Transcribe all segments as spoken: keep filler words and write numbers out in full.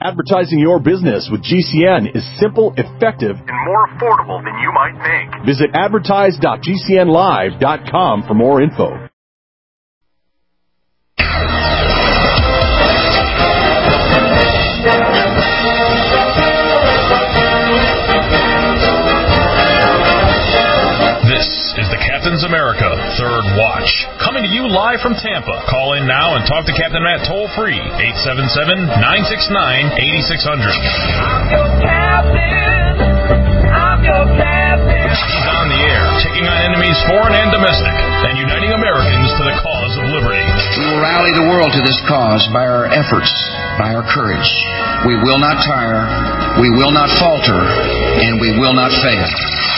Advertising your business with G C N is simple, effective, and more affordable than you might think. Visit advertise dot g c n live dot com for more info. Captain's America Third Watch, coming to you live from Tampa. Call in now and talk to Captain Matt toll-free, eight seven seven, nine six nine, eight six zero zero. I'm your captain. I'm your captain. He's on the air, taking on enemies foreign and domestic, and uniting Americans to the cause of liberty. We will rally the world to this cause by our efforts, by our courage. We will not tire, we will not falter, and we will not fail.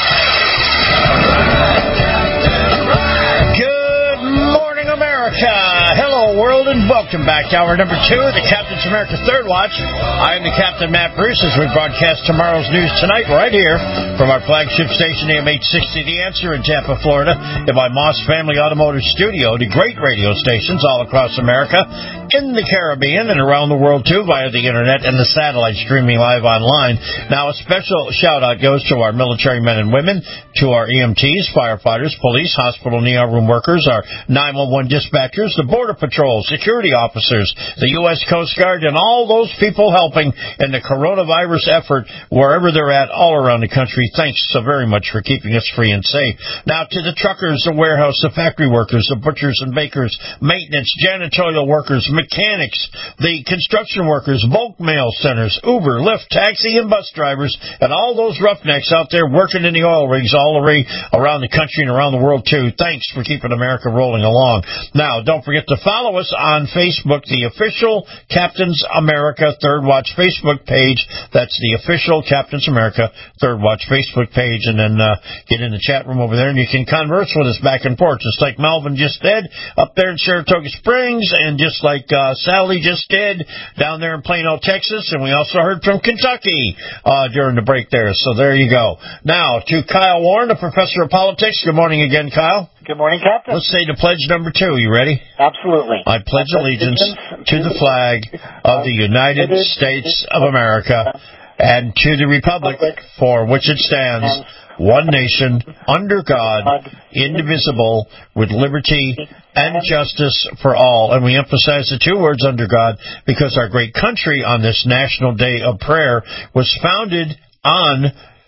Hello, world, and welcome back to hour number two of the Captain's America Third Watch. I am the Captain, Matt Bruce, as we broadcast tomorrow's news tonight right here from our flagship station, A M eight sixty The Answer in Tampa, Florida, in my Moss Family Automotive Studio, to great radio stations all across America, in the Caribbean, and around the world, too, via the Internet and the satellite streaming live online. Now, a special shout-out goes to our military men and women, to our E M Ts, firefighters, police, hospital, N E O room workers, our nine one one dispatchers, the Border Patrol, security officers, the U S Coast Guard, and all those people helping in the coronavirus effort wherever they're at all around the country. Thanks so very much for keeping us free and safe. Now, to the truckers, the warehouse, the factory workers, the butchers and bakers, maintenance, janitorial workers, mechanics, the construction workers, bulk mail centers, Uber, Lyft, taxi, and bus drivers, and all those roughnecks out there working in the oil rigs all around the country and around the world, too. Thanks for keeping America rolling along. Now, don't forget to follow us on Facebook, the official Captain's America Third Watch Facebook page. That's the official Captain's America Third Watch Facebook page, and then uh, get in the chat room over there, and you can converse with us back and forth, just like Melvin just did up there in Saratoga Springs, and just like uh, Sally just did down there in Plano, Texas, and we also heard from Kentucky uh, during the break there. So there you go. Now, to Kyle Warren, the professor of politics. Good morning again, Kyle. Good morning, Captain. Let's say the pledge number two. You ready? Absolutely. I pledge allegiance to the flag of the United States of America and to the republic for which it stands, one nation, under God, indivisible, with liberty and justice for all. And we emphasize the two words, under God, because our great country on this National Day of Prayer was founded on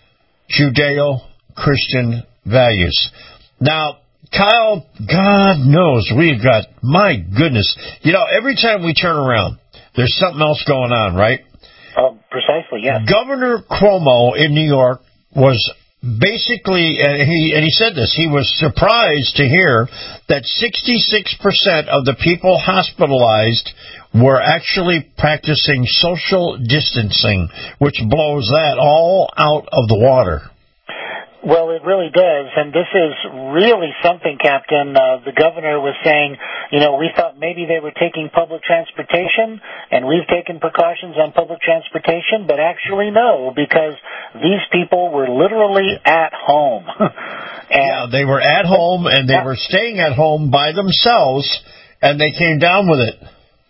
Judeo-Christian values. Now, Kyle, God knows we've got, my goodness, you know, every time we turn around, there's something else going on, right? Oh, precisely, yes. Governor Cuomo in New York was basically, and he, and he said this, he was surprised to hear that sixty-six percent of the people hospitalized were actually practicing social distancing, which blows that all out of the water. Well, it really does, and this is really something, Captain. Uh, the governor was saying, you know, we thought maybe they were taking public transportation, and we've taken precautions on public transportation, but actually no, because these people were literally at home. and, yeah, they were at home, and they yeah. were staying at home by themselves, and they came down with it.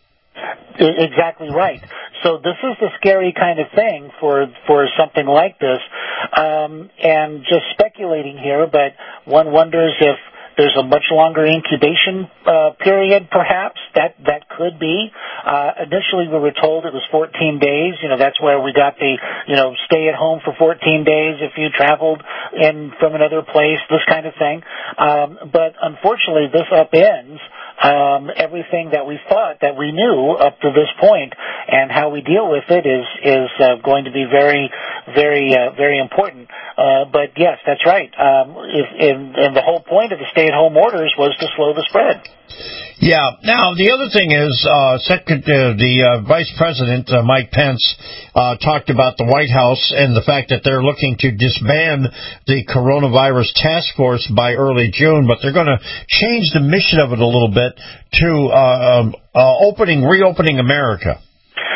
Exactly right. So this is the scary kind of thing for for something like this. Um, and just speculating here, but one wonders if there's a much longer incubation uh, period, perhaps. That that could be. Uh, initially, we were told it was fourteen days. You know, that's where we got the, you know, stay at home for fourteen days if you traveled in from another place, this kind of thing. Um, but unfortunately, this upends Um, everything that we thought that we knew up to this point, and how we deal with it is is uh, going to be very, very, uh, very important. Uh, but yes, that's right. Um, if, and, and the whole point of the stay-at-home orders was to slow the spread. Yeah. Now, the other thing is, uh, second, uh, the uh, Vice President, uh, Mike Pence, uh, talked about the White House and the fact that they're looking to disband the coronavirus task force by early June, but they're going to change the mission of it a little bit to uh, um, uh, opening, reopening America.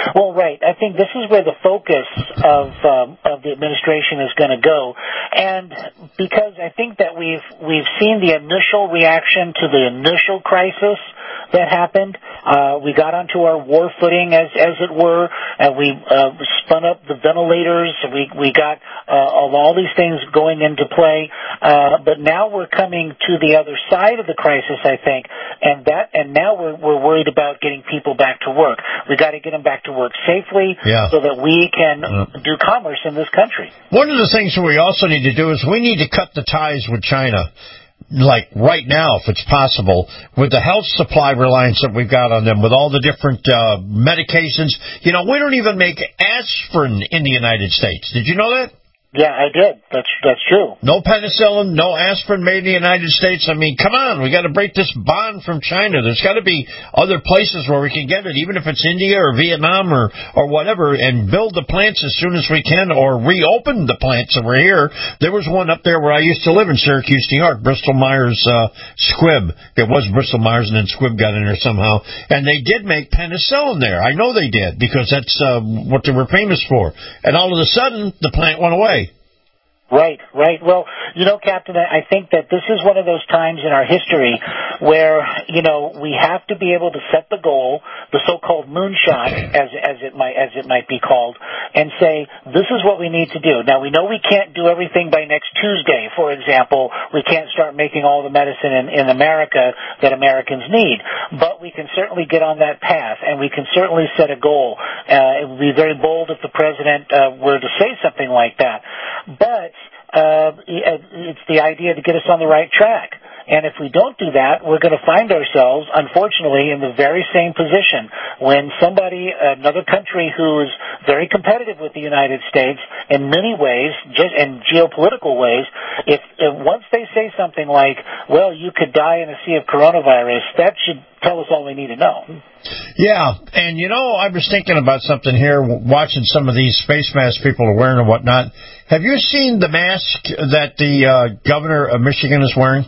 Well, right. I think this is where the focus of um, of the administration is going to go, and because I think that we've we've seen the initial reaction to the initial crisis that happened. Uh, we got onto our war footing, as as it were, and we uh, spun up the ventilators. We we got uh, all these things going into play, uh, but now we're coming to the other side of the crisis, I think, and that and now we're we're worried about getting people back to work. We got to get them back to work safely, yeah. so that we can yeah. do commerce in this country. One of the things that we also need to do is we need to cut the ties with China. Like right now, if it's possible, with the health supply reliance that we've got on them, with all the different uh, medications. You know, we don't even make aspirin in the United States. Did you know that? Yeah, I did. That's that's true. No penicillin, no aspirin made in the United States. I mean, come on, we got to break this bond from China. There's got to be other places where we can get it, even if it's India or Vietnam or, or whatever, and build the plants as soon as we can, or reopen the plants that were here. There was one up there where I used to live in Syracuse, New York, Bristol Myers uh, Squibb. It was Bristol Myers, and then Squibb got in there somehow. And they did make penicillin there. I know they did, because that's uh, what they were famous for. And all of a sudden, the plant went away. Right, right. Well, you know, Captain, I think that this is one of those times in our history where, you know, we have to be able to set the goal, the so-called moonshot, as as it might as it might be called, and say, this is what we need to do. Now, we know we can't do everything by next Tuesday, for example. We can't start making all the medicine in, in America that Americans need, but we can certainly get on that path, and we can certainly set a goal. Uh, it would be very bold if the president uh, were to say something like that. But Uh, it's the idea to get us on the right track. And if we don't do that, we're going to find ourselves, unfortunately, in the very same position when somebody, another country who is very competitive with the United States in many ways, just in geopolitical ways, if, if once they say something like, well, you could die in a sea of coronavirus, that should tell us all we need to know. Yeah, and you know, I was thinking about something here, watching some of these face masks people are wearing and whatnot. Have you seen the mask that the uh, governor of Michigan is wearing?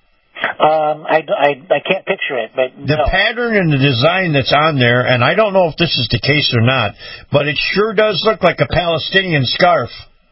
Um, I, I, I can't picture it, but the no. pattern and the design that's on there, and I don't know if this is the case or not, but it sure does look like a Palestinian scarf.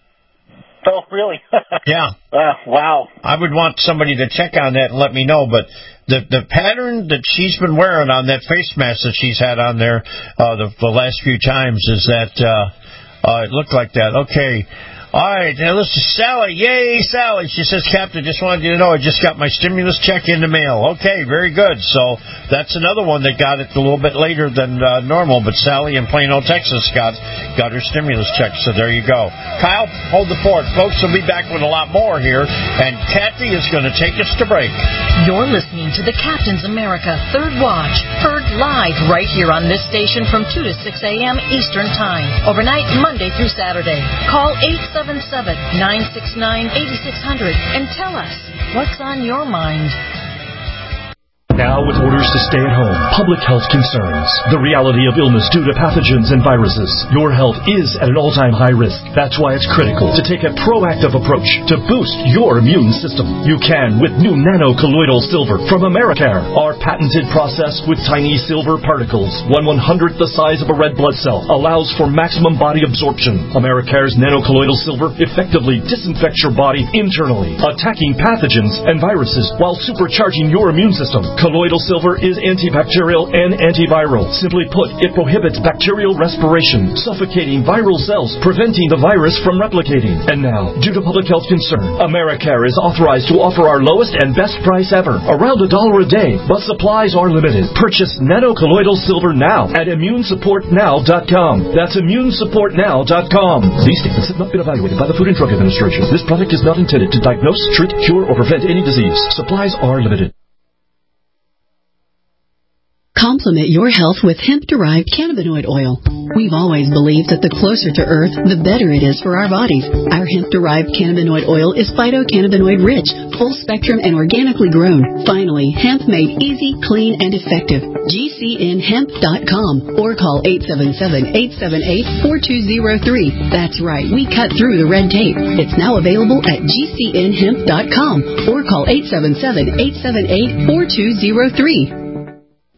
Oh, really? Yeah. Uh, wow. I would want somebody to check on that and let me know, but the the pattern that she's been wearing on that face mask that she's had on there uh, the, the last few times is that uh, uh, it looked like that. Okay. All right, now this is Sally. Yay, Sally. She says, Captain, just wanted you to know I just got my stimulus check in the mail. Okay, very good. So that's another one that got it a little bit later than uh, normal, but Sally in Plano, Texas got got her stimulus check, so there you go. Kyle, hold the fort. Folks, we'll be back with a lot more here, and Kathy is going to take us to break. You're listening to the Captain's America Third Watch, heard live right here on this station from two to six a.m. Eastern Time, overnight Monday through Saturday. Call eight seven seven, nine six nine, eight six zero zero and tell us what's on your mind. Now with orders to stay at home, public health concerns, the reality of illness due to pathogens and viruses. Your health is at an all-time high risk. That's why it's critical to take a proactive approach to boost your immune system. You can with new nano-colloidal silver from Americare. Our patented process with tiny silver particles, one one-hundredth the size of a red blood cell, allows for maximum body absorption. Americare's nano-colloidal silver effectively disinfects your body internally, attacking pathogens and viruses while supercharging your immune system. Colloidal silver is antibacterial and antiviral. Simply put, it prohibits bacterial respiration, suffocating viral cells, preventing the virus from replicating. And now, due to public health concern, Americare is authorized to offer our lowest and best price ever, around a dollar a day, but supplies are limited. Purchase nano-colloidal silver now at immune support now dot com. That's immune support now dot com. These statements have not been evaluated by the Food and Drug Administration. This product is not intended to diagnose, treat, cure, or prevent any disease. Supplies are limited. Complement your health with hemp-derived cannabinoid oil. We've always believed that the closer to Earth, the better it is for our bodies. Our hemp-derived cannabinoid oil is phytocannabinoid-rich, full-spectrum, and organically grown. Finally, hemp made easy, clean, and effective. G C N hemp dot com or call eight seven seven, eight seven eight, four two zero three. That's right, we cut through the red tape. It's now available at G C N hemp dot com or call eight seven seven, eight seven eight, four two zero three.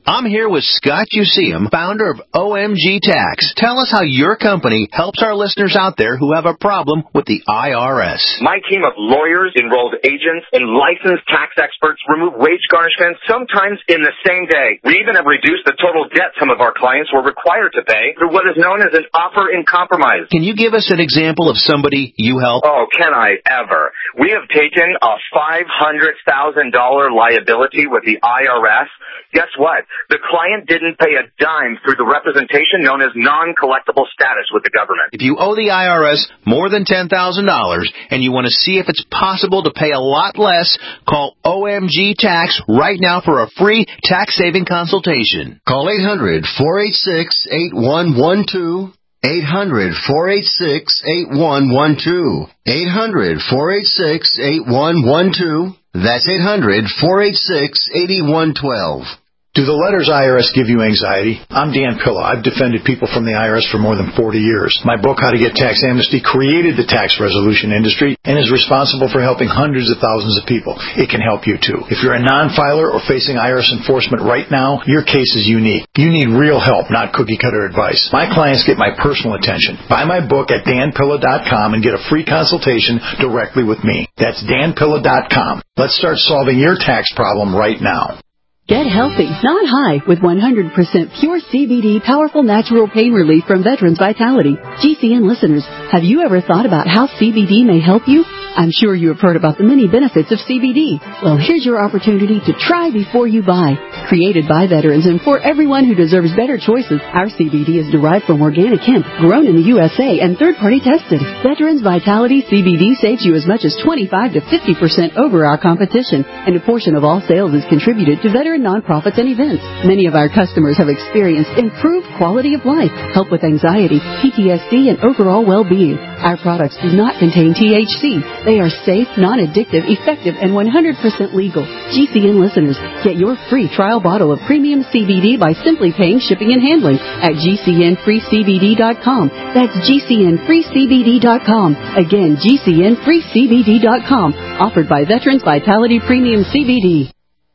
I'm here with Scott Useum, founder of O M G Tax. Tell us how your company helps our listeners out there who have a problem with the I R S. My team of lawyers, enrolled agents, and licensed tax experts remove wage garnishments sometimes in the same day. We even have reduced the total debt some of our clients were required to pay through what is known as an offer in compromise. Can you give us an example of somebody you help? Oh, can I ever? We have taken a five hundred thousand dollars liability with the I R S. Guess what? The client didn't pay a dime through the representation known as non-collectible status with the government. If you owe the I R S more than ten thousand dollars and you want to see if it's possible to pay a lot less, call O M G Tax right now for a free tax-saving consultation. Call eight hundred, four eight six, eight one one two. eight hundred, four eight six, eight one one two. eight hundred, four eight six, eight one one two. That's eight hundred, four eight six, eight one one two. Do the letters I R S give you anxiety? I'm Dan Pilla. I've defended people from the I R S for more than forty years. My book, How to Get Tax Amnesty, created the tax resolution industry and is responsible for helping hundreds of thousands of people. It can help you, too. If you're a non-filer or facing I R S enforcement right now, your case is unique. You need real help, not cookie-cutter advice. My clients get my personal attention. Buy my book at dan pilla dot com and get a free consultation directly with me. That's dan pilla dot com. Let's start solving your tax problem right now. Get healthy, not high, with one hundred percent pure C B D powerful natural pain relief from Veterans Vitality. G C N listeners, have you ever thought about how C B D may help you? I'm sure you have heard about the many benefits of C B D. Well, here's your opportunity to try before you buy. Created by veterans and for everyone who deserves better choices, our C B D is derived from organic hemp, grown in the U S A, and third-party tested. Veterans Vitality C B D saves you as much as twenty-five to fifty percent over our competition, and a portion of all sales is contributed to veteran nonprofits and events. Many of our customers have experienced improved quality of life, help with anxiety, P T S D, and overall well-being. Our products do not contain T H C. They are safe, non-addictive, effective, and one hundred percent legal. G C N listeners, get your free trial bottle of premium C B D by simply paying shipping and handling at G C N free C B D dot com. That's G C N free C B D dot com. Again, G C N free C B D dot com. Offered by Veterans Vitality Premium C B D.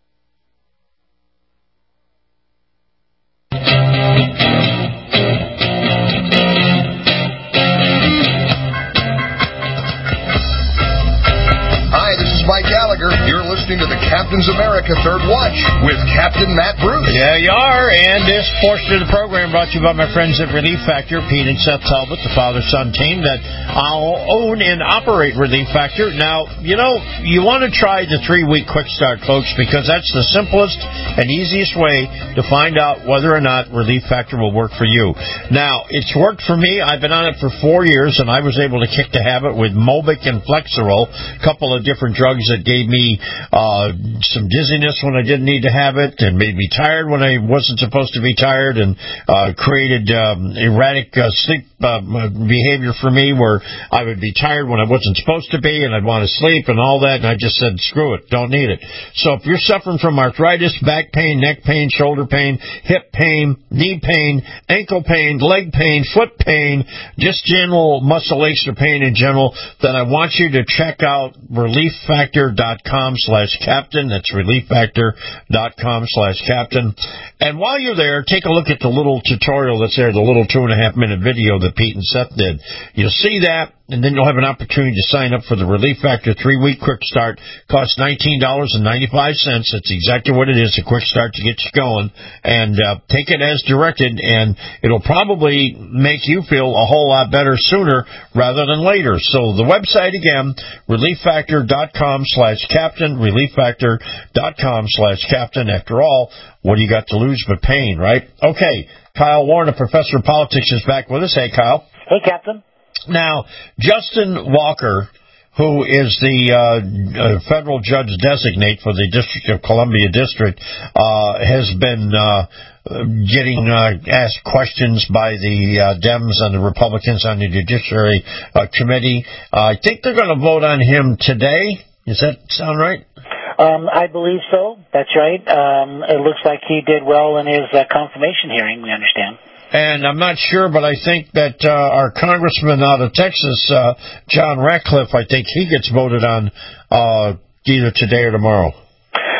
You're listening to the Captain's America Third Watch with Captain Matt Bruce. Yeah, you are. And this portion of the program brought to you by my friends at Relief Factor, Pete and Seth Talbot, the father-son team that I'll own and operate Relief Factor. Now, you know, you want to try the three-week quick start, folks, because that's the simplest and easiest way to find out whether or not Relief Factor will work for you. Now, it's worked for me. I've been on it for four years, and I was able to kick the habit with Mobic and Flexerol, a couple of different drugs that gave me uh, some dizziness when I didn't need to have it, and made me tired when I wasn't supposed to be tired, and uh, created um, erratic uh, sleep uh, behavior for me where I would be tired when I wasn't supposed to be, and I'd want to sleep and all that, and I just said, screw it, don't need it. So if you're suffering from arthritis, back pain, neck pain, shoulder pain, hip pain, knee pain, ankle pain, leg pain, foot pain, just general muscle aches or pain in general, then I want you to check out relief factor dot com slash captain. That's relief factor dot com slash captain. And while you're there, take a look at the little tutorial that's there, the little two and a half minute video that Pete and Seth did. You'll see that, and then you'll have an opportunity to sign up for the Relief Factor three-week quick start. Costs nineteen dollars and ninety-five cents. That's exactly what it is, a quick start to get you going. And uh, take it as directed, and it'll probably make you feel a whole lot better sooner rather than later. So the website again, relief factor dot com slash captain, relief factor dot com slash captain. After all, what do you got to lose but pain, right? Okay, Kyle Warren, a professor of politics, is back with us. Hey, Kyle. Hey, Captain. Now, Justin Walker, who is the uh, uh, federal judge designate for the District of Columbia District, uh, has been uh, getting uh, asked questions by the uh, Dems and the Republicans on the Judiciary uh, Committee. Uh, I think they're going to vote on him today. Does that sound right? Um, I believe so. That's right. Um, it looks like he did well in his uh, confirmation hearing, we understand. And I'm not sure, but I think that uh, our congressman out of Texas, uh, John Ratcliffe, I think he gets voted on uh, either today or tomorrow.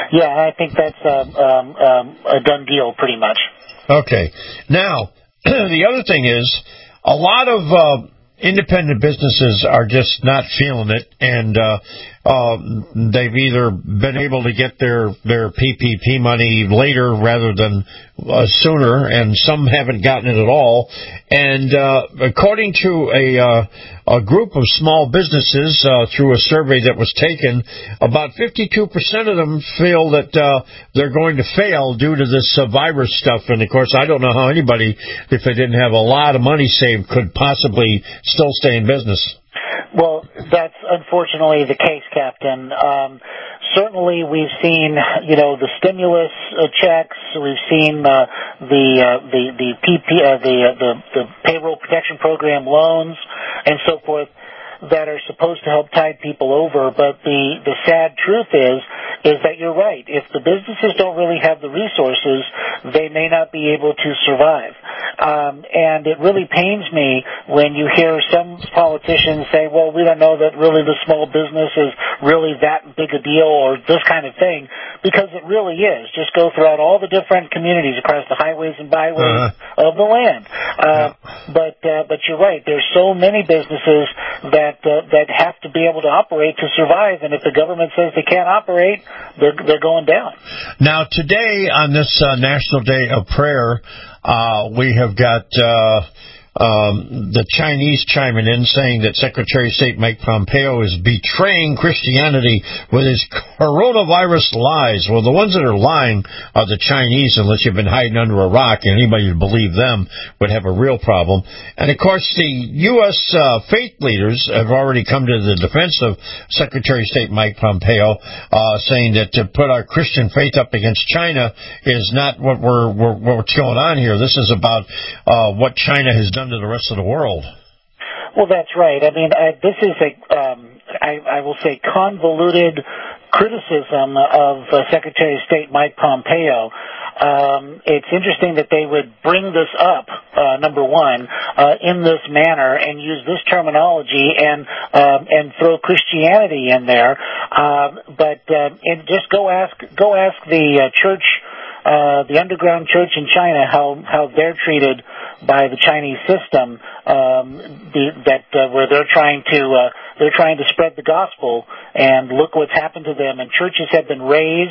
Yeah, I think that's um, um, um, a done deal, pretty much. Okay. Now, the other thing is, a lot of uh, independent businesses are just not feeling it, and uh, uh, they've either been able to get their, their P P P money later rather than uh, sooner, and some haven't gotten it at all. And uh, according to a, uh, a group of small businesses, uh, through a survey that was taken, about fifty-two percent of them feel that uh, they're going to fail due to this uh, virus stuff. And, of course, I don't know how anybody, if they didn't have a lot of money saved, could possibly still stay in business. Well, that's unfortunately the case, Captain. Um, certainly, we've seen, you know, the stimulus uh, checks. We've seen uh, the uh, the the P P uh, the, uh, the the payroll protection program loans and so forth that are supposed to help tide people over. But the the sad truth is is that you're right. If the businesses don't really have the resources, they may not be able to survive. Um, and it really pains me when you hear some politicians say, well, we don't know that really the small business is really that big a deal or this kind of thing, because it really is. Just go throughout all the different communities across the highways and byways uh-huh. of the land. Uh, yeah. But uh, but you're right. There's so many businesses that uh, that have to be able to operate to survive, and if the government says they can't operate, they're, they're going down. Now, today on this uh, National Day of Prayer, uh, we have got uh, um, the Chinese chiming in saying that Secretary of State Mike Pompeo is betraying Christianity with his coronavirus lies. Well, the ones that are lying are the Chinese, unless you've been hiding under a rock, and anybody who believe them would have a real problem. And, of course, the U S Uh, faith leaders have already come to the defense of Secretary of State Mike Pompeo, uh, saying that to put our Christian faith up against China is not what we're, we're what's going on here. This is about uh, what China has done to the rest of the world. Well, that's right. I mean, I, this is a, um, I, I will say, convoluted criticism of uh, Secretary of State Mike Pompeo. Um, it's interesting that they would bring this up, uh, number one, uh, in this manner and use this terminology and um, and throw Christianity in there. Uh, but uh, and just go ask go ask the uh, church, uh, the underground church in China, how how they're treated by the Chinese system. Um, the, that uh, where they're trying to uh, they're trying to spread the gospel, and look what's happened to them. And churches have been raised,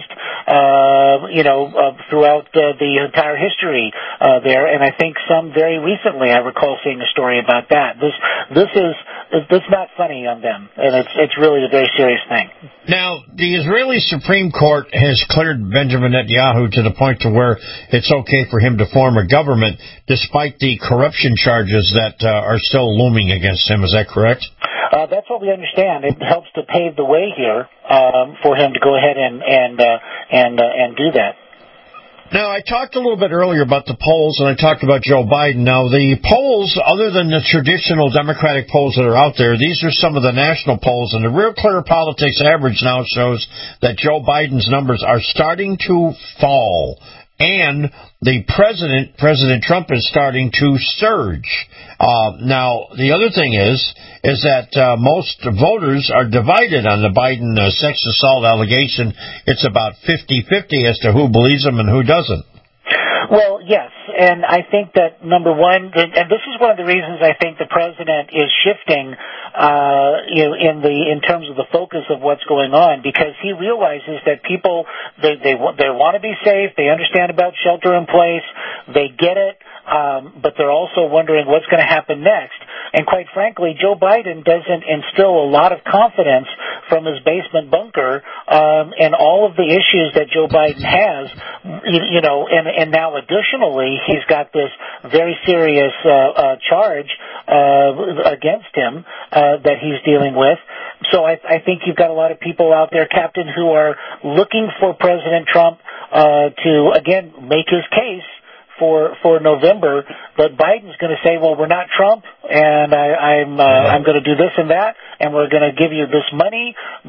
uh, you know, uh, throughout uh, the entire history uh, there. And I think some very recently, I recall seeing a story about that. This this is this is not funny on them, and it's it's really a very serious thing. Now, the Israeli Supreme Court has cleared Benjamin Netanyahu to the point to where it's okay for him to form a government, despite the corruption charges that uh, are still looming against him. Is that correct? Uh, that's what we understand. It helps to pave the way here um, for him to go ahead and and uh, and uh, and do that. Now, I talked a little bit earlier about the polls, and I talked about Joe Biden. Now, the polls, other than the traditional Democratic polls that are out there, these are some of the national polls, and the Real Clear Politics average now shows that Joe Biden's numbers are starting to fall. And the president, President Trump, is starting to surge. Uh, now, the other thing is, is that uh, most voters are divided on the Biden uh, sex assault allegation. It's about fifty-fifty as to who believes him and who doesn't. Well, yes, and I think that, number one, and this is one of the reasons I think the president is shifting uh, you know, in the in terms of the focus of what's going on, because he realizes that people, they they, they want to be safe, they understand about shelter in place, they get it, um, but they're also wondering what's going to happen next. And quite frankly, Joe Biden doesn't instill a lot of confidence from his basement bunker um, and all of the issues that Joe Biden has, you, you know, and, and now additionally, he's got this very serious uh, uh, charge uh, against him uh, that he's dealing with. So I, I think you've got a lot of people out there, Captain, who are looking for President Trump uh, to, again, make his case for for November, but Biden's going to say, well, we're not Trump, and I, I'm uh, I'm going to do this and that, and we're going to give you this money, but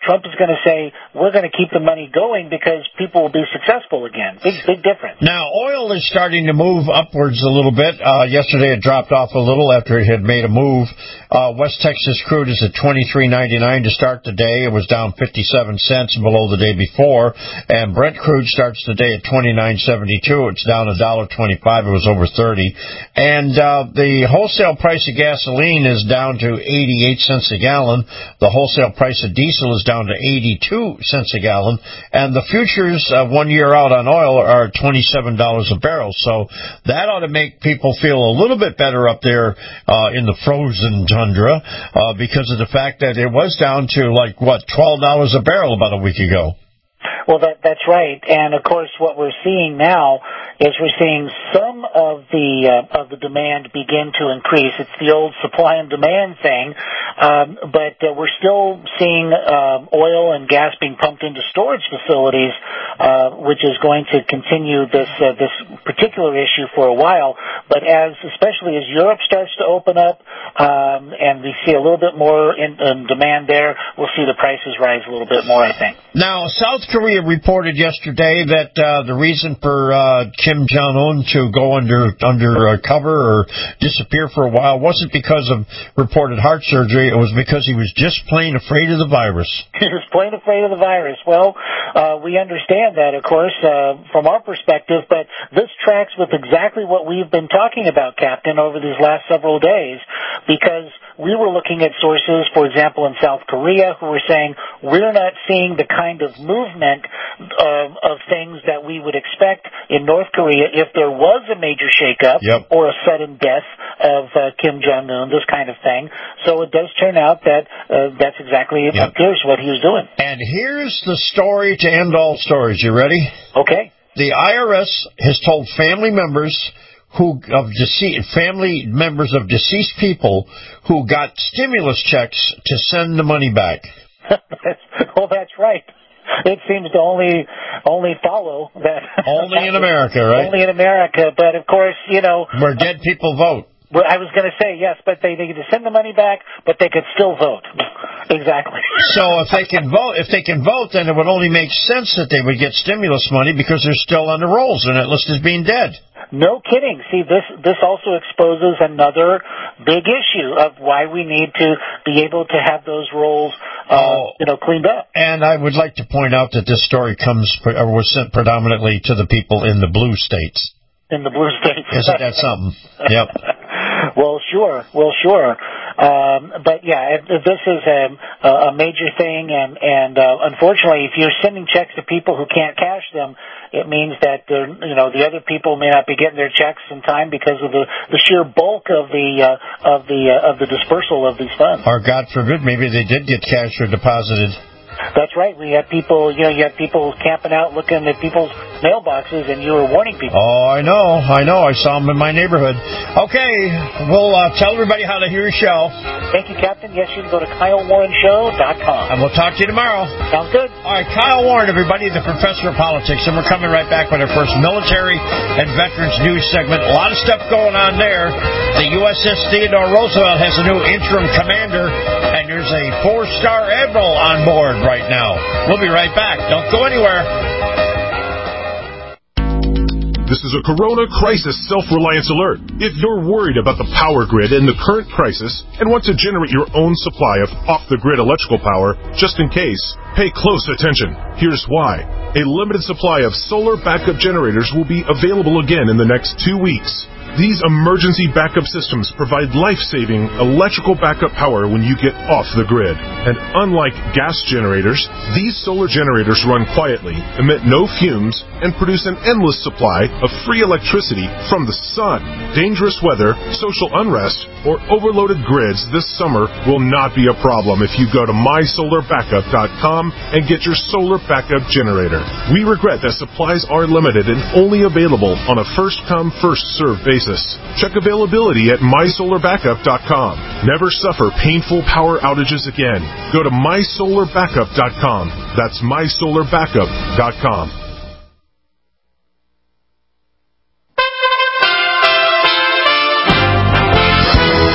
Trump is going to say, we're going to keep the money going because people will be successful again. Big, big difference. Now, oil is starting to move upwards a little bit. Uh, yesterday it dropped off a little after it had made a move. Uh, West Texas crude is at twenty-three ninety-nine to start the day. It was down fifty-seven cents below the day before. And Brent crude starts the day at twenty-nine seventy-two. It's down one dollar twenty-five. It was over thirty. And uh, the wholesale price of gasoline is down to eighty-eight cents a gallon. The wholesale price of diesel is down to eighty-two cents a gallon. And the futures uh, one year out on oil are twenty-seven dollars a barrel. So that ought to make people feel a little bit better up there uh, in the frozen tundra uh, because of the fact that it was down to, like, what, twelve dollars a barrel about a week ago. Well, that, that's right. And, of course, what we're seeing now is we're seeing some of the uh, of the demand begin to increase. It's the old supply and demand thing, um, but uh, we're still seeing uh, oil and gas being pumped into storage facilities, uh, which is going to continue this uh, this particular issue for a while. But as especially as Europe starts to open up um, and we see a little bit more in, in demand there, we'll see the prices rise a little bit more, I think. Now, South Korea reported yesterday that uh, the reason for uh, Kim Jong-un to go under under uh, cover or disappear for a while wasn't because of reported heart surgery. It was because he was just plain afraid of the virus. He was plain afraid of the virus. Well, uh, we understand that, of course, uh, from our perspective, but this tracks with exactly what we've been talking about, Captain, over these last several days, because we were looking at sources, for example, in South Korea, who were saying we're not seeing the kind of movement of, of things that we would expect in North Korea if there was a major shakeup yep. or a sudden death of uh, Kim Jong-un, this kind of thing. So it does turn out that uh, that's exactly, it yep. appears, what he was doing. And here's the story to end all stories. You ready? Okay. The I R S has told family members who of deceased family members of deceased people who got stimulus checks to send the money back. Well, that's right. It seems to only only follow that. Only in America, right? Only in America, but of course, you know, where dead people vote. Well, I was going to say yes, but they they could send the money back, but they could still vote. Exactly. So if they can vote, if they can vote, then it would only make sense that they would get stimulus money because they're still on the rolls and that list is being dead. No kidding. See, this this also exposes another big issue of why we need to be able to have those rolls, uh, oh, you know, cleaned up. And I would like to point out that this story comes or was sent predominantly to the people in the blue states. In the blue states. Isn't that something? Yep. Well, sure. Well, sure. Um, but yeah, this is a, a major thing, and and uh, unfortunately, if you're sending checks to people who can't cash them, it means that you know the other people may not be getting their checks in time because of the, the sheer bulk of the uh, of the uh, of the dispersal of these funds. Or God forbid, maybe they did get cash or deposited. That's right. We had people, you know, you had people camping out looking at people's mailboxes, and you were warning people. Oh, I know, I know. I saw them in my neighborhood. Okay, we'll uh, tell everybody how to hear your show. Thank you, Captain. Yes, you can go to Kyle Warren Show dot com. And we'll talk to you tomorrow. Sounds good. All right, Kyle Warren, everybody, the professor of politics, and we're coming right back with our first military and veterans news segment. A lot of stuff going on there. The U S S Theodore Roosevelt has a new interim commander, and there's a four-star admiral on board right now. We'll be right back. Don't go anywhere. This is a Corona Crisis Self-Reliance Alert. If you're worried about the power grid in the current crisis and want to generate your own supply of off-the-grid electrical power, just in case, pay close attention. Here's why. A limited supply of solar backup generators will be available again in the next two weeks. These emergency backup systems provide life-saving electrical backup power when you get off the grid. And unlike gas generators, these solar generators run quietly, emit no fumes, and produce an endless supply of free electricity from the sun. Dangerous weather, social unrest, or overloaded grids this summer will not be a problem if you go to my solar backup dot com and get your solar backup generator. We regret that supplies are limited and only available on a first-come, first-served basis. Check availability at my solar backup dot com. Never suffer painful power outages again. Go to my solar backup dot com. That's my solar backup dot com.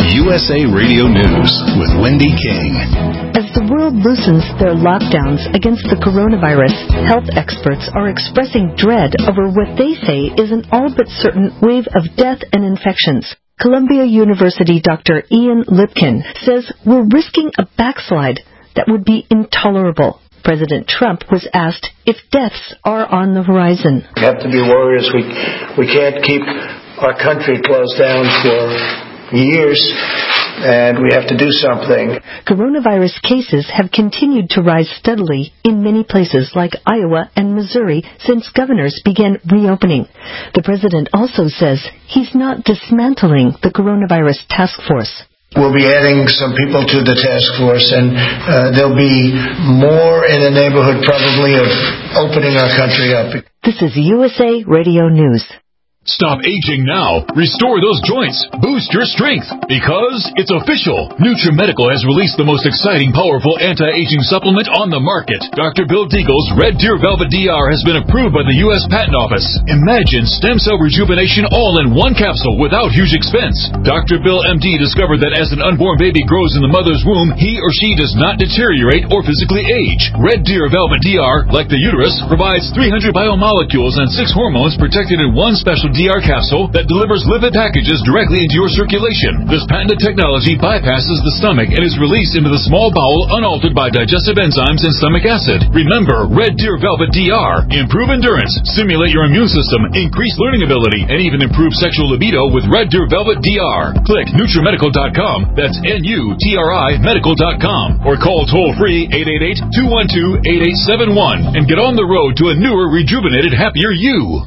U S A Radio News with Wendy King. As the world loosens their lockdowns against the coronavirus, health experts are expressing dread over what they say is an all but certain wave of death and infections. Columbia University Doctor Ian Lipkin says we're risking a backslide that would be intolerable. President Trump was asked if deaths are on the horizon. We have to be warriors. We, we can't keep our country closed down for years, and we have to do something. Coronavirus cases have continued to rise steadily in many places like Iowa and Missouri since governors began reopening. The president also says he's not dismantling the coronavirus task force. We'll be adding some people to the task force, and uh, there'll be more in the neighborhood probably of opening our country up. This is U S A Radio News. Stop aging now. Restore those joints. Boost your strength. Because it's official. NutriMedical has released the most exciting, powerful anti-aging supplement on the market. Doctor Bill Deagle's Red Deer Velvet D R has been approved by the U S Patent Office. Imagine stem cell rejuvenation all in one capsule without huge expense. Doctor Bill M D discovered that as an unborn baby grows in the mother's womb, he or she does not deteriorate or physically age. Red Deer Velvet D R, like the uterus, provides three hundred biomolecules and six hormones protected in one special D R capsule that delivers lipid packages directly into your circulation. This patented technology bypasses the stomach and is released into the small bowel unaltered by digestive enzymes and stomach acid. Remember, Red Deer Velvet D R. Improve endurance, stimulate your immune system, increase learning ability, and even improve sexual libido with Red Deer Velvet D R. Click NutriMedical dot com. That's N U T R I Medical dot com. Or call toll-free eight eight eight, two one two, eight eight seven one and get on the road to a newer, rejuvenated, happier you.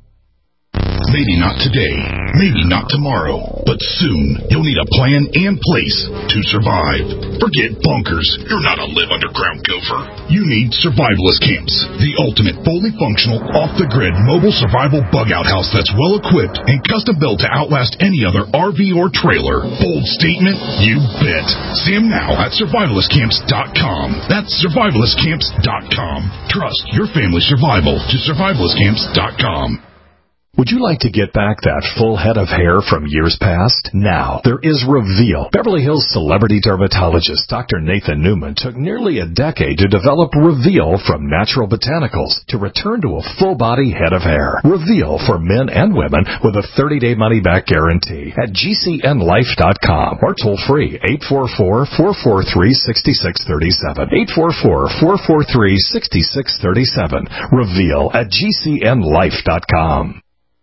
Maybe not today, maybe not tomorrow, but soon you'll need a plan and place to survive. Forget bunkers. You're not a live underground gopher. You need survivalist camps, the ultimate fully functional, off-the-grid mobile survival bug-out house that's well-equipped and custom-built to outlast any other R V or trailer. Bold statement? You bet. See them now at survivalist camps dot com. That's survivalist camps dot com. Trust your family's survival to survivalist camps dot com. Would you like to get back that full head of hair from years past? Now, there is Reveal. Beverly Hills celebrity dermatologist Doctor Nathan Newman took nearly a decade to develop Reveal from natural botanicals to return to a full-body head of hair. Reveal for men and women with a thirty-day money-back guarantee at G C N life dot com or toll-free eight four four, four four three, six six three seven. eight four four, four four three, six six three seven. Reveal at G C N life dot com.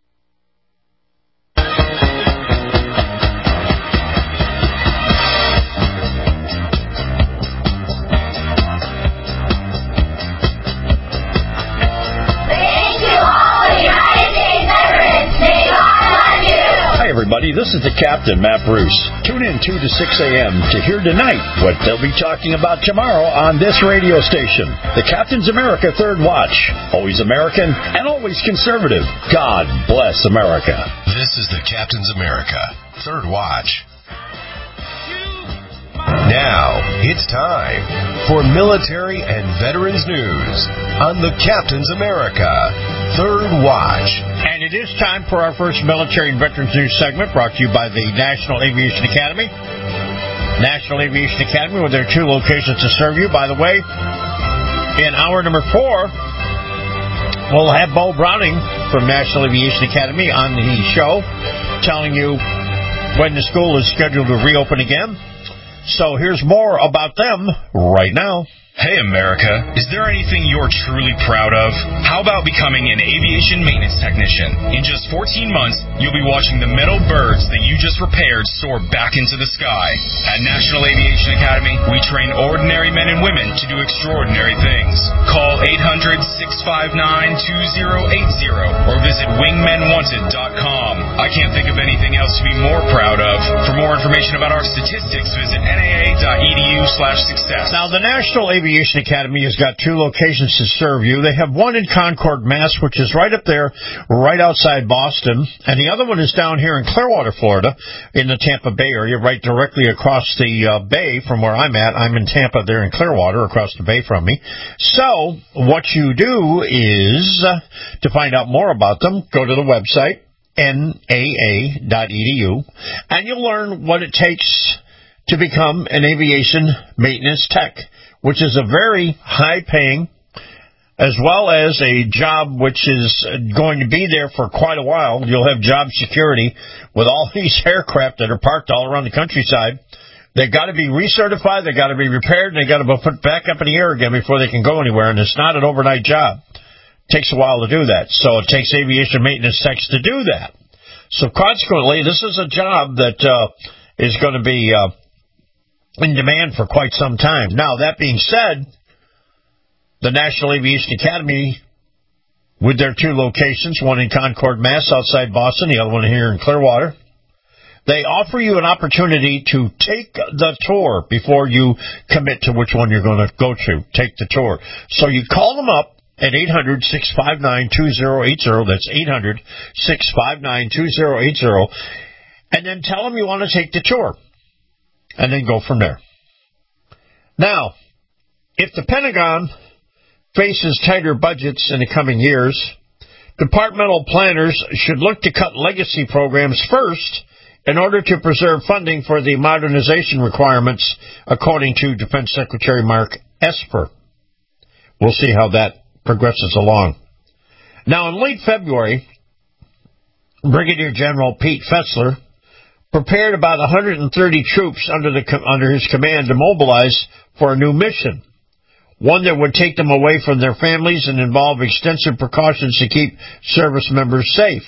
Everybody, this is the Captain, Matt Bruce. Tune in two to six a.m. to hear tonight what they'll be talking about tomorrow on this radio station. The Captain's America Third Watch. Always American and always conservative. God bless America. This is the Captain's America Third Watch. Now, it's time for military and veterans news on the Captain's America Third Watch. And it is time for our first military and veterans news segment, brought to you by the National Aviation Academy. National Aviation Academy, with their two locations to serve you. By the way, in hour number four, we'll have Bo Browning from National Aviation Academy on the show, telling you when the school is scheduled to reopen again. So here's more about them right now. Hey, America, is there anything you're truly proud of? How about becoming an aviation maintenance technician? In just fourteen months, you'll be watching the metal birds that you just repaired soar back into the sky. At National Aviation Academy, we train ordinary men and women to do extraordinary things. Call eight hundred, six five nine, two zero eight zero or visit wingmen wanted dot com. I can't think of anything else to be more proud of. For more information about our statistics, visit N A A dot E D U slash success. Now, the National Aviation Aviation Academy has got two locations to serve you. They have one in Concord, Mass., which is right up there, right outside Boston, and the other one is down here in Clearwater, Florida, in the Tampa Bay area, right directly across the uh, bay from where I'm at. I'm in Tampa, there in Clearwater, across the bay from me. So, what you do is, uh, to find out more about them, go to the website, N A A dot E D U, and you'll learn what it takes to become an aviation maintenance tech, which is a very high-paying, as well as a job which is going to be there for quite a while. You'll have job security with all these aircraft that are parked all around the countryside. They've got to be recertified, they've got to be repaired, and they've got to be put back up in the air again before they can go anywhere, and it's not an overnight job. It takes a while to do that, so it takes aviation maintenance techs to do that. So consequently, this is a job that uh, is going to be uh, in demand for quite some time. Now, that being said, the National Aviation Academy, with their two locations, one in Concord, Mass, outside Boston, the other one here in Clearwater, they offer you an opportunity to take the tour before you commit to which one you're going to go to. Take the tour. So you call them up at eight hundred, six five nine, two zero eight zero. That's eight hundred, six five nine, two zero eight zero. And then tell them you want to take the tour. And then go from there. Now, if the Pentagon faces tighter budgets in the coming years, departmental planners should look to cut legacy programs first in order to preserve funding for the modernization requirements, according to Defense Secretary Mark Esper. We'll see how that progresses along. Now, in late February, Brigadier General Pete Fessler prepared about one hundred thirty troops under, the, under his command to mobilize for a new mission, one that would take them away from their families and involve extensive precautions to keep service members safe.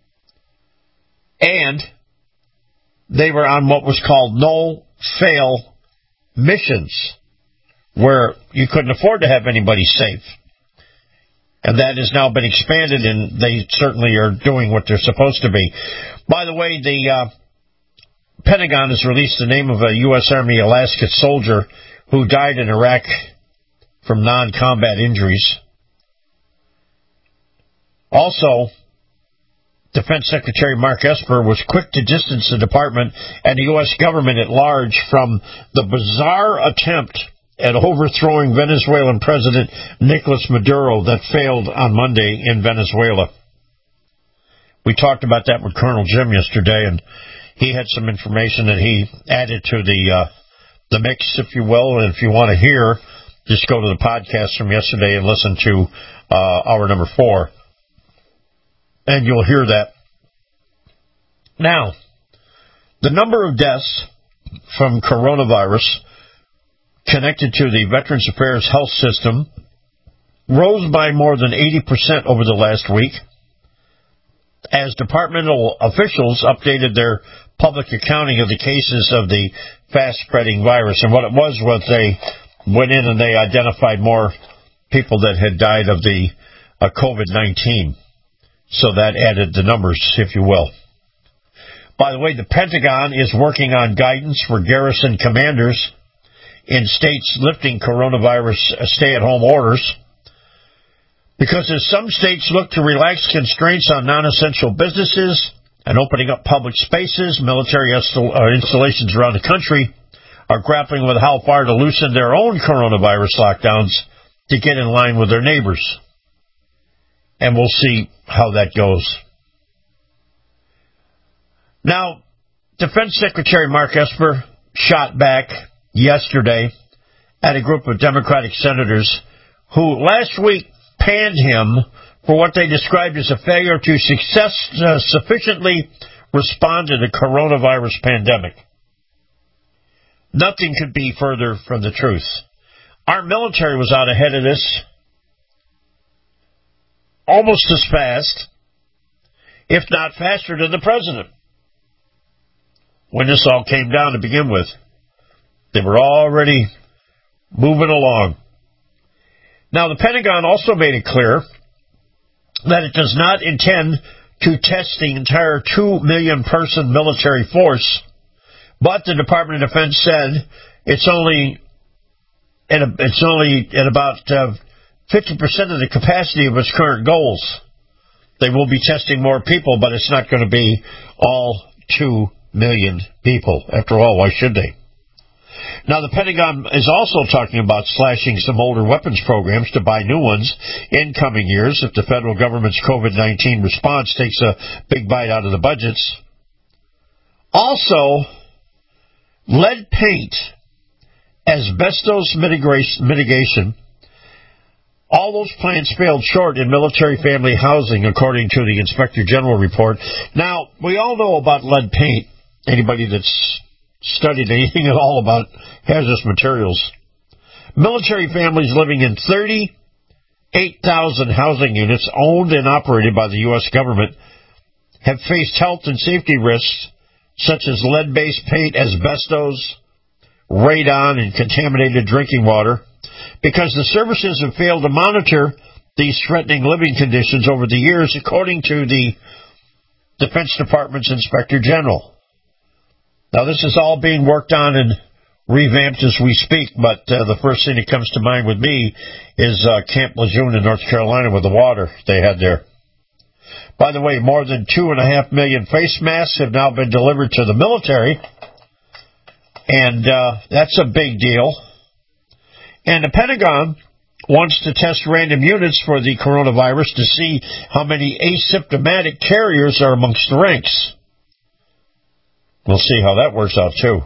And they were on what was called no-fail missions, where you couldn't afford to have anybody safe. And that has now been expanded, and they certainly are doing what they're supposed to be. By the way, the uh, Pentagon has released the name of a U S Army Alaska soldier who died in Iraq from non-combat injuries. Also, Defense Secretary Mark Esper was quick to distance the department and the U S government at large from the bizarre attempt at overthrowing Venezuelan President Nicolas Maduro that failed on Monday in Venezuela. We talked about that with Colonel Jim yesterday, and he had some information that he added to the uh, the mix, if you will. And if you want to hear, just go to the podcast from yesterday and listen to uh, hour number four, and you'll hear that. Now, the number of deaths from coronavirus connected to the Veterans Affairs Health System rose by more than eighty percent over the last week as departmental officials updated their public accounting of the cases of the fast-spreading virus. And what it was was they went in and they identified more people that had died of the uh, COVID nineteen. So that added the numbers, if you will. By the way, the Pentagon is working on guidance for garrison commanders in states lifting coronavirus stay-at-home orders, because as some states look to relax constraints on non-essential businesses and opening up public spaces, military installations around the country are grappling with how far to loosen their own coronavirus lockdowns to get in line with their neighbors. And we'll see how that goes. Now, Defense Secretary Mark Esper shot back yesterday at a group of Democratic senators who last week panned him for what they described as a failure to success, uh, sufficiently respond to the coronavirus pandemic. Nothing could be further from the truth. Our military was out ahead of this almost as fast, if not faster, than the president when this all came down to begin with. They were already moving along. Now, the Pentagon also made it clear that it does not intend to test the entire two million person military force, but the Department of Defense said it's only at, a, it's only at about uh, fifty percent of the capacity of its current goals. They will be testing more people, but it's not going to be all two million people. After all, why should they? Now, the Pentagon is also talking about slashing some older weapons programs to buy new ones in coming years if the federal government's COVID nineteen response takes a big bite out of the budgets. Also, lead paint, asbestos mitigation, all those plans failed short in military family housing, according to the Inspector General report. Now, we all know about lead paint. Anybody that's studied anything at all about hazardous materials. Military families living in thirty-eight thousand housing units owned and operated by the U S government have faced health and safety risks such as lead-based paint, asbestos, radon, and contaminated drinking water because the services have failed to monitor these threatening living conditions over the years, according to the Defense Department's Inspector General. Now, this is all being worked on and revamped as we speak, but uh, the first thing that comes to mind with me is uh, Camp Lejeune in North Carolina with the water they had there. By the way, more than two and a half million face masks have now been delivered to the military, and uh, that's a big deal. And the Pentagon wants to test random units for the coronavirus to see how many asymptomatic carriers are amongst the ranks. We'll see how that works out, too.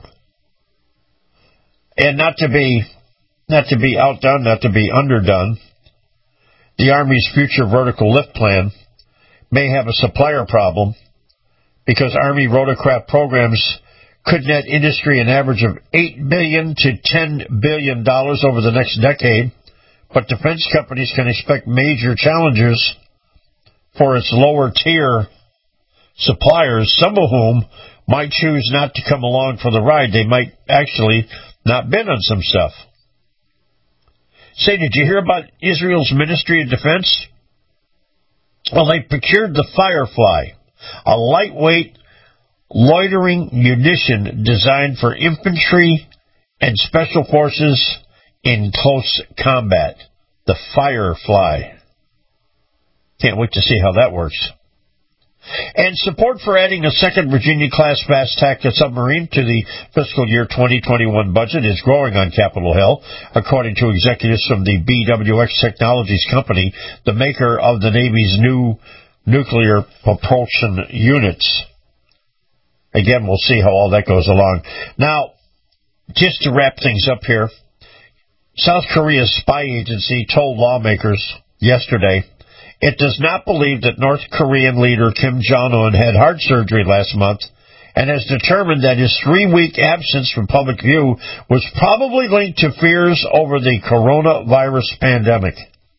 And not to be not to be outdone, not to be underdone, the Army's future vertical lift plan may have a supplier problem because Army rotorcraft programs could net industry an average of eight billion dollars to ten billion dollars over the next decade, but defense companies can expect major challenges for its lower-tier suppliers, some of whom might choose not to come along for the ride. They might actually not bid on some stuff. Say, did you hear about Israel's Ministry of Defense? Well, they procured the Firefly, a lightweight loitering munition designed for infantry and special forces in close combat. The Firefly. Can't wait to see how that works. And support for adding a second Virginia-class fast-attack submarine to the fiscal year twenty twenty-one budget is growing on Capitol Hill, according to executives from the B W X Technologies Company, the maker of the Navy's new nuclear propulsion units. Again, we'll see how all that goes along. Now, just to wrap things up here, South Korea's spy agency told lawmakers yesterday it does not believe that North Korean leader Kim Jong-un had heart surgery last month and has determined that his three-week absence from public view was probably linked to fears over the coronavirus pandemic.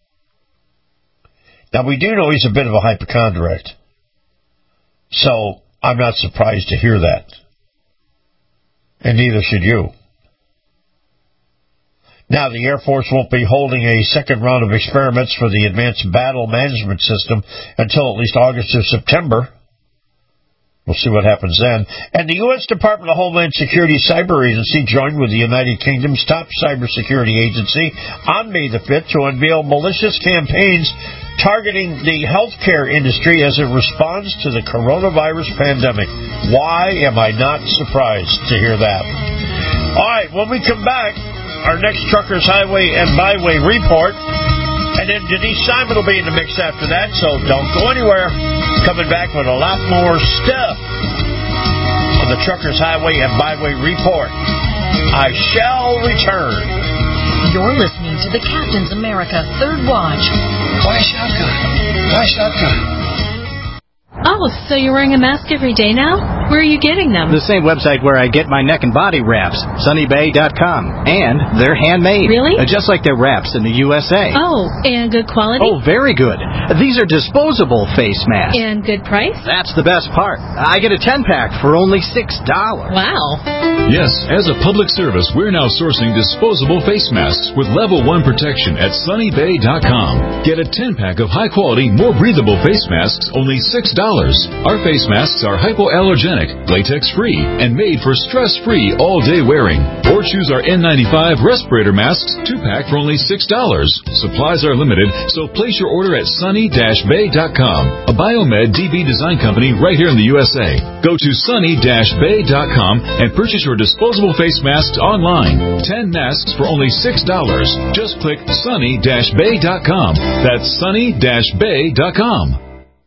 Now, we do know he's a bit of a hypochondriac, so I'm not surprised to hear that. And neither should you. Now, the Air Force won't be holding a second round of experiments for the Advanced Battle Management System until at least August or September. We'll see what happens then. And the U S Department of Homeland Security Cyber Agency joined with the United Kingdom's top cybersecurity agency on May the fifth to unveil malicious campaigns targeting the healthcare industry as it responds to the coronavirus pandemic. Why am I not surprised to hear that? All right, when we come back, our next Truckers Highway and Byway report, and then Denise Simon will be in the mix after that, so don't go anywhere. Coming back with a lot more stuff on the Truckers Highway and Byway report. I shall return. You're listening to the Captain's America Third Watch. Why shotgun? Why shotgun? Oh, so you're wearing a mask every day now? Where are you getting them? The same website where I get my neck and body wraps, sunny bay dot com. And they're handmade. Really? Uh, just like their wraps in the U S A. Oh, and good quality? Oh, very good. These are disposable face masks. And good price? That's the best part. I get a ten-pack for only six dollars. Wow. Yes, as a public service, we're now sourcing disposable face masks with level one protection at sunny bay dot com. Get a ten-pack of high-quality, more breathable face masks, only six dollars. Our face masks are hypoallergenic hypoallergenic, latex-free, and made for stress-free all-day wearing. Or choose our N ninety-five respirator masks two-pack for only six dollars. Supplies are limited, so place your order at sunny dash bay dot com, a Biomed D B design company right here in the U S A. Go to sunny dash bay dot com and purchase your disposable face masks online. ten masks for only six dollars. Just click sunny dash bay dot com. That's sunny dash bay dot com.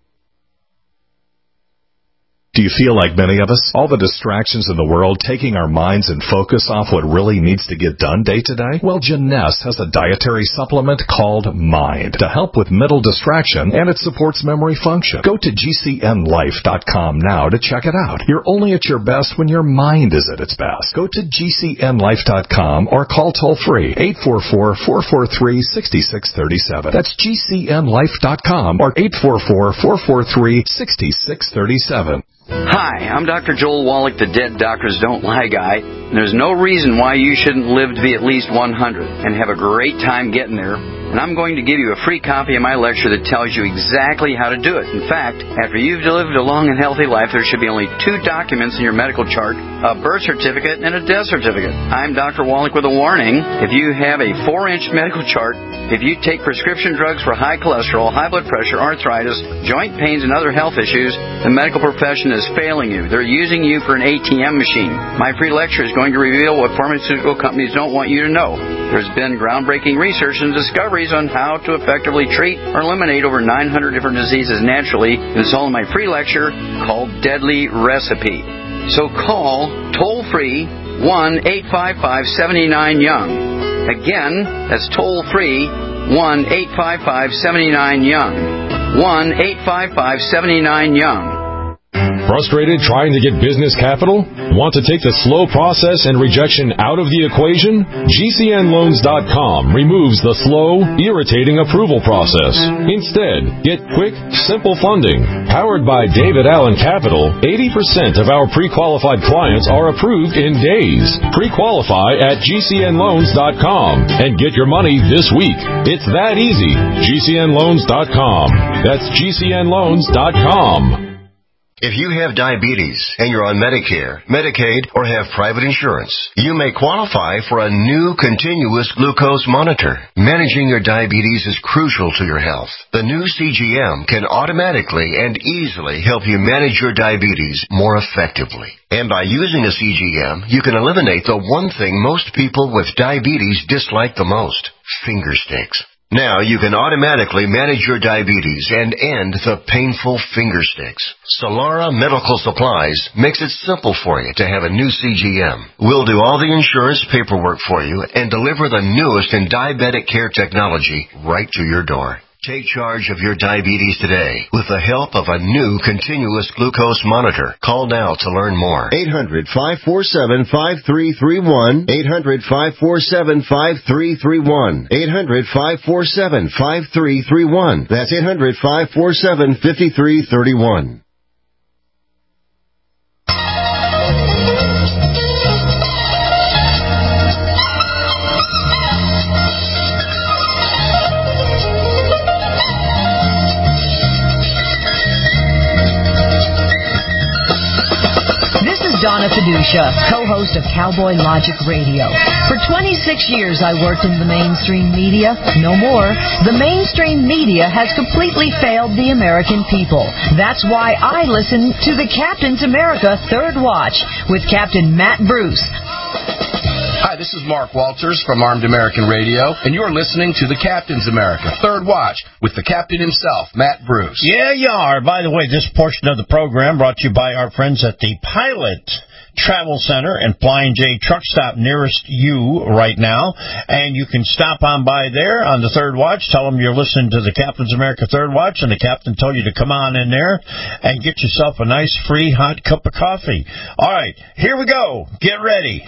Do you feel like many of us? All the distractions in the world taking our minds and focus off what really needs to get done day to day? Well, Jeunesse has a dietary supplement called Mind to help with mental distraction, and it supports memory function. Go to G C N life dot com now to check it out. You're only at your best when your mind is at its best. Go to G C N life dot com or call toll-free eight four four, four four three, six six three seven. That's G C N life dot com or eight four four, four four three, six six three seven. Hi, I'm Doctor Joel Wallach, the Dead Doctors Don't Lie guy, and there's no reason why you shouldn't live to be at least one hundred and have a great time getting there. And I'm going to give you a free copy of my lecture that tells you exactly how to do it. In fact, after you've lived a long and healthy life, there should be only two documents in your medical chart, a birth certificate and a death certificate. I'm Doctor Wallach with a warning. If you have a four-inch medical chart, if you take prescription drugs for high cholesterol, high blood pressure, arthritis, joint pains, and other health issues, the medical profession is failing you. They're using you for an A T M machine. My free lecture is going to reveal what pharmaceutical companies don't want you to know. There's been groundbreaking research and discoveries on how to effectively treat or eliminate over nine hundred different diseases naturally. It's all in my free lecture called Deadly Recipe. So call toll-free one eight five five, seven nine, young. Again, that's toll-free one eight five five, seven nine, young. one eight five five, seven nine, young. Frustrated trying to get business capital? Want to take the slow process and rejection out of the equation? G C N loans dot com removes the slow, irritating approval process. Instead, get quick, simple funding. Powered by David Allen Capital, eighty percent of our pre-qualified clients are approved in days. Pre-qualify at G C N loans dot com and get your money this week. It's that easy. G C N loans dot com. That's G C N loans dot com. If you have diabetes and you're on Medicare, Medicaid, or have private insurance, you may qualify for a new continuous glucose monitor. Managing your diabetes is crucial to your health. The new C G M can automatically and easily help you manage your diabetes more effectively. And by using a C G M, you can eliminate the one thing most people with diabetes dislike the most: finger sticks. Now you can automatically manage your diabetes and end the painful finger sticks. Solara Medical Supplies makes it simple for you to have a new C G M. We'll do all the insurance paperwork for you and deliver the newest in diabetic care technology right to your door. Take charge of your diabetes today with the help of a new continuous glucose monitor. Call now to learn more. eight hundred, five four seven, five three three one. eight hundred, five four seven, five three three one. eight hundred, five four seven, five three three one. That's eight hundred, five four seven, five three three one. Donna Fiducia, co-host of Cowboy Logic Radio. For twenty-six years, I worked in the mainstream media. No more. The mainstream media has completely failed the American people. That's why I listen to the Captain's America Third Watch with Captain Matt Bruce. Hi, this is Mark Walters from Armed American Radio, and you're listening to the Captain's America Third Watch with the captain himself, Matt Bruce. Yeah, you are. By the way, this portion of the program brought to you by our friends at the Pilot Travel Center and Flying J Truck Stop nearest you right now. And you can stop on by there on the Third Watch. Tell them you're listening to the Captain's America Third Watch, and the captain told you to come on in there and get yourself a nice free hot cup of coffee. All right, here we go. Get ready.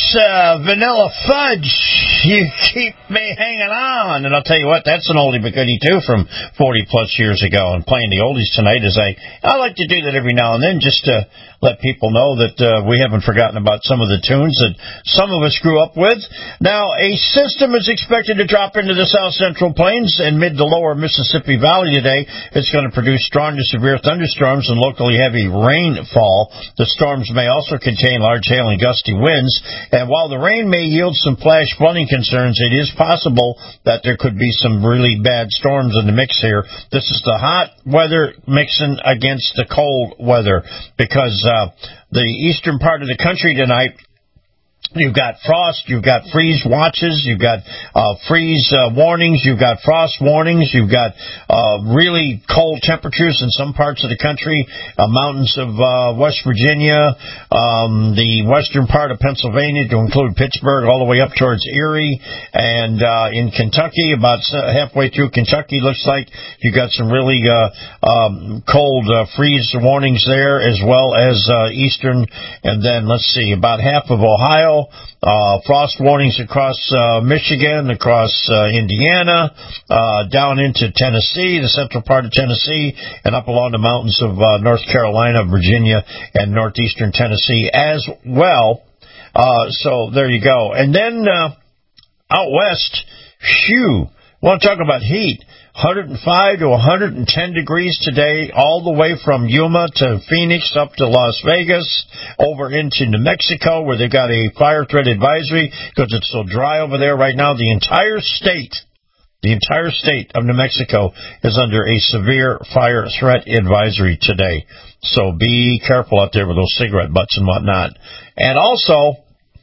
uh, Vanilla Fudge, you keep me hanging on. And I'll tell you what, that's an oldie but goodie, too, from forty-plus years ago. And playing the oldies tonight is I, I like to do that every now and then just to let people know that uh, we haven't forgotten about some of the tunes that some of us grew up with. Now, a system is expected to drop into the south central plains and mid to lower Mississippi Valley today. It's going to produce strong to severe thunderstorms and locally heavy rainfall. The storms may also contain large hail and gusty winds. And while the rain may yield some flash flooding concerns, it is possible that there could be some really bad storms in the mix here. This is the hot weather mixing against the cold weather because uh, the eastern part of the country tonight, you've got frost, you've got freeze watches, you've got uh, freeze uh, warnings, you've got frost warnings, you've got uh, really cold temperatures in some parts of the country, uh, mountains of uh, West Virginia, um, the western part of Pennsylvania to include Pittsburgh all the way up towards Erie, and uh, in Kentucky, about halfway through Kentucky, looks like you've got some really uh, um, cold uh, freeze warnings there, as well as uh, eastern, and then, let's see, about half of Ohio. Uh, frost warnings across uh, Michigan, across uh, Indiana, uh, down into Tennessee, the central part of Tennessee, and up along the mountains of uh, North Carolina, Virginia, and northeastern Tennessee as well. Uh, so there you go. And then uh, out west, phew, want to talk about heat. one hundred five to one hundred ten degrees today, all the way from Yuma to Phoenix up to Las Vegas, over into New Mexico, where they've got a fire threat advisory because it's so dry over there right now. The entire state, the entire state of New Mexico is under a severe fire threat advisory today. So be careful out there with those cigarette butts and whatnot. And also,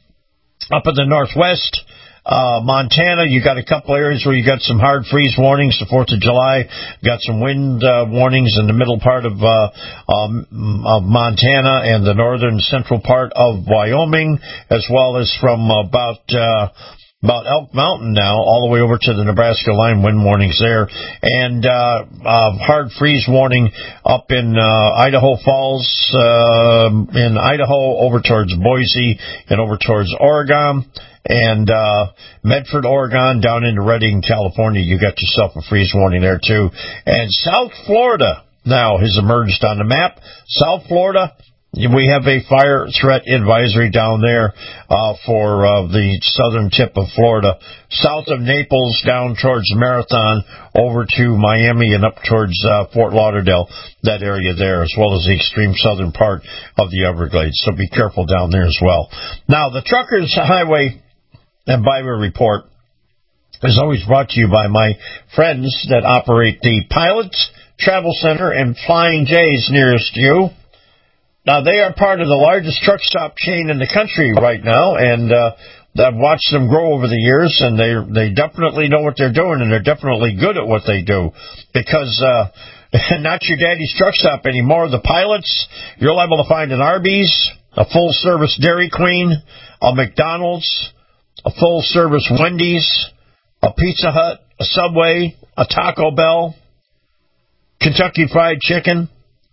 up in the northwest, Uh, Montana, you got a couple areas where you got some hard freeze warnings. The fourth of July, got some wind uh, warnings in the middle part of, uh, um, of Montana and the northern central part of Wyoming, as well as from about uh, about Elk Mountain now, all the way over to the Nebraska line, wind warnings there, and uh, uh, hard freeze warning up in uh, Idaho Falls, uh, in Idaho, over towards Boise, and over towards Oregon. And uh Medford, Oregon, down into Redding, California, you got yourself a freeze warning there, too. And South Florida now has emerged on the map. South Florida, we have a fire threat advisory down there uh for uh the southern tip of Florida, south of Naples, down towards Marathon, over to Miami, and up towards uh Fort Lauderdale, that area there, as well as the extreme southern part of the Everglades. So be careful down there as well. Now, the Truckers Highway and Byway Report is always brought to you by my friends that operate the Pilots Travel Center and Flying J's nearest you. Now, they are part of the largest truck stop chain in the country right now, and uh, I've watched them grow over the years, and they they definitely know what they're doing, and they're definitely good at what they do, because uh, not your daddy's truck stop anymore. The Pilots, you're liable to find an Arby's, a full-service Dairy Queen, a McDonald's, a full-service Wendy's, a Pizza Hut, a Subway, a Taco Bell, Kentucky Fried Chicken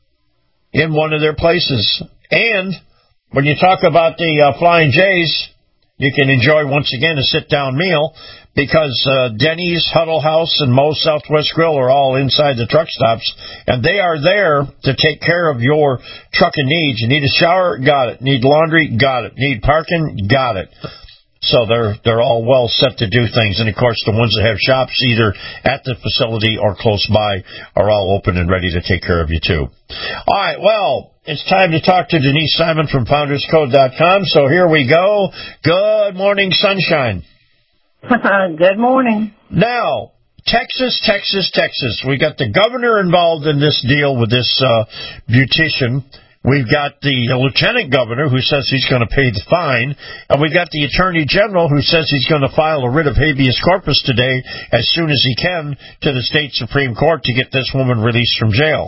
in one of their places. And when you talk about the uh, Flying J's, you can enjoy, once again, a sit-down meal, because uh, Denny's, Huddle House, and Moe's Southwest Grill are all inside the truck stops, and they are there to take care of your trucking needs. You need a shower? Got it. Need laundry? Got it. Need parking? Got it. So they're they're all well set to do things. And, of course, the ones that have shops either at the facility or close by are all open and ready to take care of you, too. All right, well, it's time to talk to Denise Simon from Founders Code dot com. So here we go. Good morning, sunshine. Good morning. Now, Texas, Texas, Texas. We got the governor involved in this deal with this uh, beautician. We've got the lieutenant governor who says he's going to pay the fine, and we got the attorney general who says he's going to file a writ of habeas corpus today as soon as he can to the state Supreme Court to get this woman released from jail.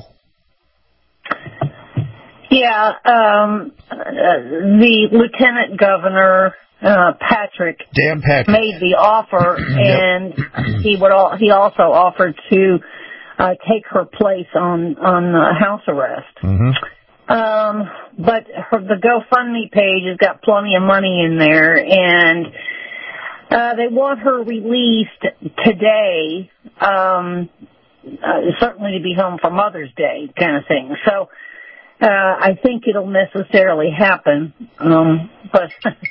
Yeah, um, uh, the lieutenant governor, uh, Patrick, Dan Patrick, made the offer, and he would all, he also offered to uh, take her place on on uh, house arrest. Mm-hmm. Um, but her, the GoFundMe page has got plenty of money in there, and uh, they want her released today, um, uh, certainly to be home for Mother's Day kind of thing. So uh, I think it'll necessarily happen, um, but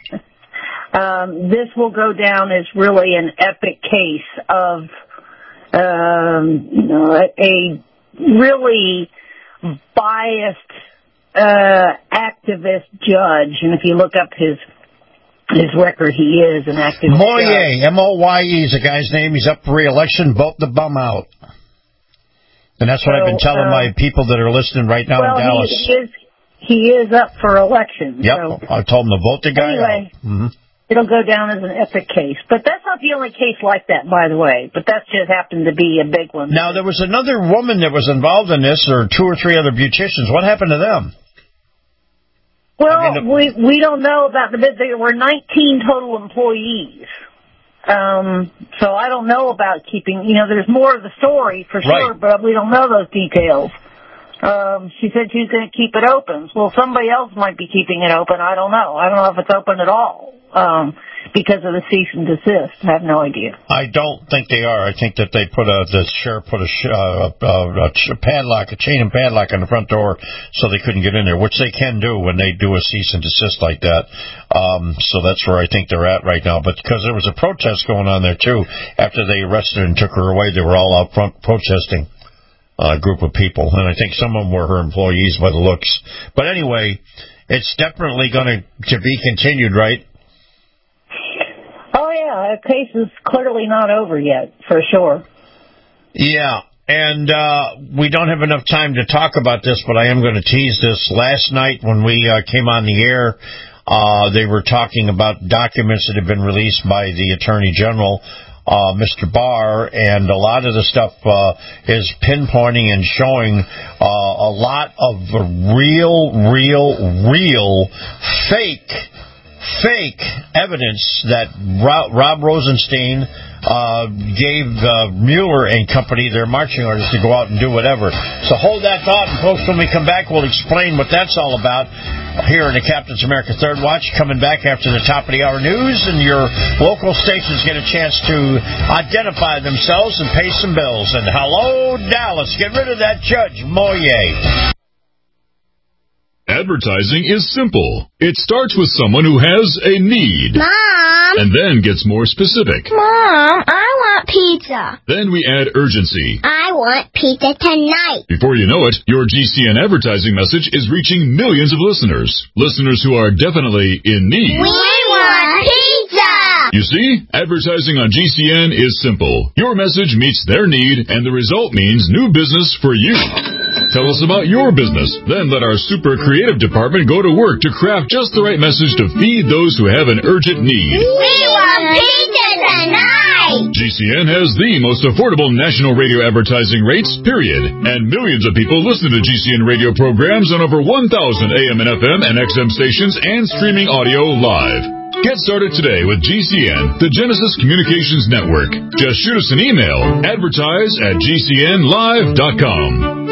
um, this will go down as really an epic case of, um, you know, a, a really biased uh activist judge, and if you look up his his record, he is an activist Moye, judge. M O Y E is the guy's name. He's up for re-election. Vote the bum out. And that's what so, I've been telling uh, my people that are listening right now well, in Dallas. He is, he is up for election. Yep, so. I told him to vote the guy anyway, out. Mm-hmm. It'll go down as an epic case. But that's not the only case like that, by the way. But that just happened to be a big one. Now, there was another woman that was involved in this, or two or three other beauticians. What happened to them? Well, I mean, we we don't know about the bit. There were nineteen total employees. Um, so I don't know about keeping, you know, there's more of the story for sure, right. but we don't know those details. Um, she said she's going to keep it open. Well, somebody else might be keeping it open. I don't know. I don't know if it's open at all. Um, because of the cease and desist. I have no idea. I don't think they are. I think that they put a, the sheriff put a, uh, a, a padlock, a chain and padlock on the front door so they couldn't get in there, which they can do when they do a cease and desist like that. Um, so that's where I think they're at right now. But because there was a protest going on there too, after they arrested her and took her away, they were all out front protesting. A uh, group of people, and I think some of them were her employees by the looks. But anyway, it's definitely going to to be continued, right? Oh, yeah, the case is clearly not over yet, for sure. Yeah, and uh, we don't have enough time to talk about this, but I am going to tease this. Last night when we uh, came on the air, uh, they were talking about documents that have been released by the Attorney General, Uh, Mister Barr, and a lot of the stuff uh, is pinpointing and showing uh, a lot of real, real, real fake, fake evidence that Rob, Rob Rosenstein uh, gave uh, Mueller and company their marching orders to go out and do whatever. So hold that thought, and folks, when we come back, we'll explain what that's all about here in the Captain's America Third Watch, coming back after the top of the hour news, and your local stations get a chance to identify themselves and pay some bills. And hello, Dallas, get rid of that Judge Moye. Advertising is simple. It starts with someone who has a need. Mom! And then gets more specific. Mom, I want pizza. Then we add urgency. I want pizza tonight. Before you know it, your G C N advertising message is reaching millions of listeners. Listeners who are definitely in need. We want pizza! You see, advertising on G C N is simple. Your message meets their need, and the result means new business for you. Tell us about your business. Then let our super creative department go to work to craft just the right message to feed those who have an urgent need. We want pizza tonight! G C N has the most affordable national radio advertising rates, period. And millions of people listen to G C N radio programs on over one thousand A M and F M and X M stations and streaming audio live. Get started today with G C N, the Genesis Communications Network. Just shoot us an email, advertise at G C N live dot com.